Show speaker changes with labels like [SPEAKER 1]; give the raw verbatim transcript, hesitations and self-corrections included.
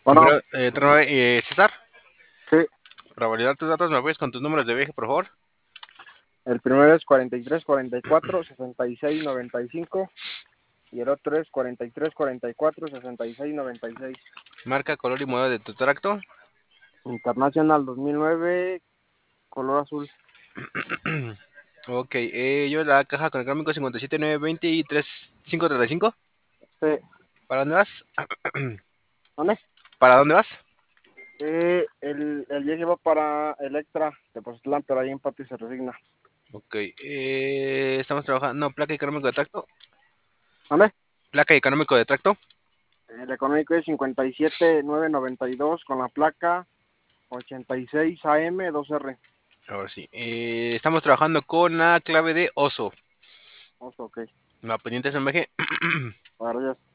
[SPEAKER 1] Bueno,
[SPEAKER 2] Bueno, eh, tra- eh, César,
[SPEAKER 1] sí,
[SPEAKER 2] para validar tus datos, ¿me puedes con tus números de viaje, por favor?
[SPEAKER 1] el primero es cuarenta y tres, cuarenta y cuatro, sesenta y seis, noventa y cinco y el otro es cuarenta y tres, cuarenta y cuatro, sesenta y seis, noventa y seis.
[SPEAKER 2] Marca, color y modelo de tu tracto.
[SPEAKER 1] Internacional dos mil nueve, color azul.
[SPEAKER 2] Ok, eh, yo la caja con el crómico cincuenta y siete nueve veinte y tres cinco treinta y cinco.
[SPEAKER 1] Sí,
[SPEAKER 2] ¿Para dónde vas?
[SPEAKER 1] ¿dónde?
[SPEAKER 2] ¿Para dónde vas?
[SPEAKER 1] Eh, el, el viaje va para Electra, de Pozotlán, pero ahí en Patio se resigna.
[SPEAKER 2] Ok, eh, estamos trabajando. No, placa y económico de tracto.
[SPEAKER 1] ¿Dónde?
[SPEAKER 2] Placa y económico de tracto.
[SPEAKER 1] El económico es cincuenta y siete, nueve noventa y dos con la placa ochenta y seis A M dos R.
[SPEAKER 2] Ahora sí. Eh, estamos trabajando con la clave de oso.
[SPEAKER 1] Oso, ok.
[SPEAKER 2] La pendiente es M G.
[SPEAKER 1] Gracias.